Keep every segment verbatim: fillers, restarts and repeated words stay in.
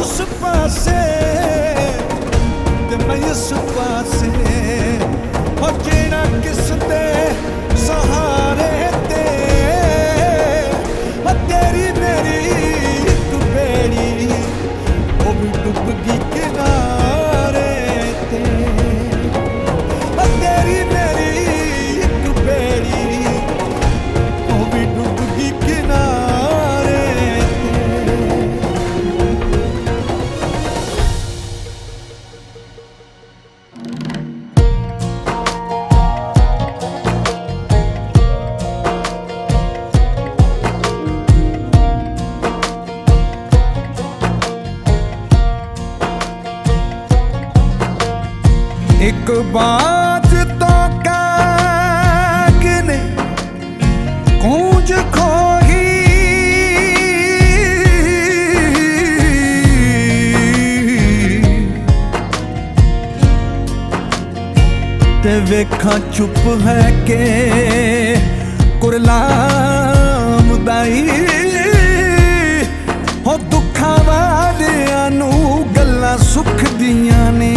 उस पासे ते मैं इस पासे हो जीना किस दे सहारे ते तेरी मेरी एक बेड़ी वो भी डूब गई किनारे ते तेरी मेरी एक बेड़ी वो भी डूब गई किनारे एक बात तो काग ने गूंज खोही ते वेखा चुप है के कुरलाम दाई हो दुखा वालियां नू गल्लां सुख दियां ने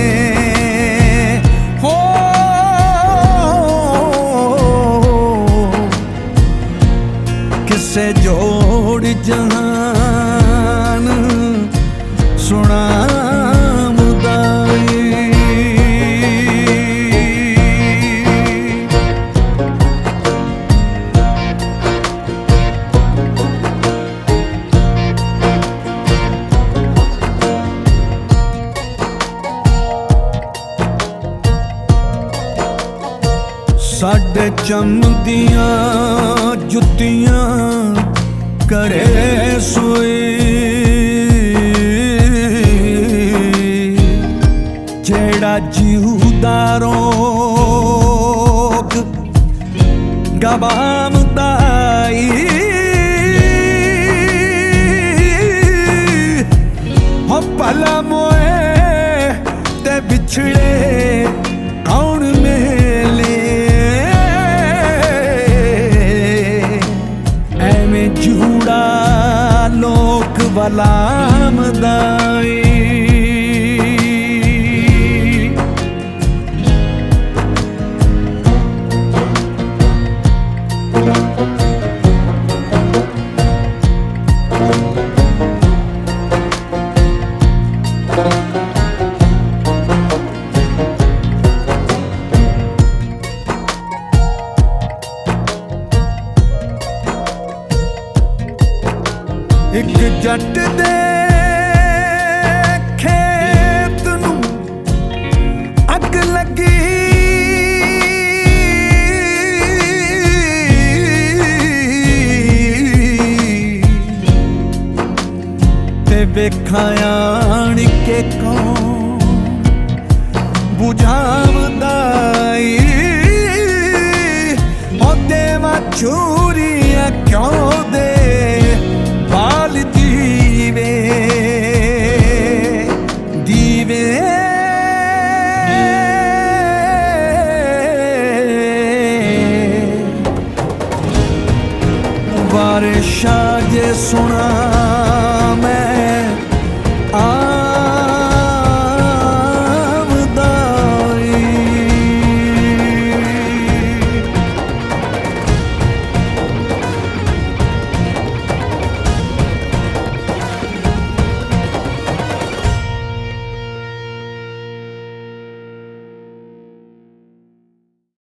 किसे जोड़ जहान सुना मुदाई साडे चमदियां जुत्तियां करे सोई जेड़ा जीवदा रोग गवाम दाई हो भला मोए ते बिछड़े कौन मेले जूड़ा लोक वलाम दाई एक जट दे खेत नू अग लगी ते वेखां आण के कौन बुझावदाई हो देवां चूरियां क्यों दे बाल दीवे दीवे बारिशा जे सुना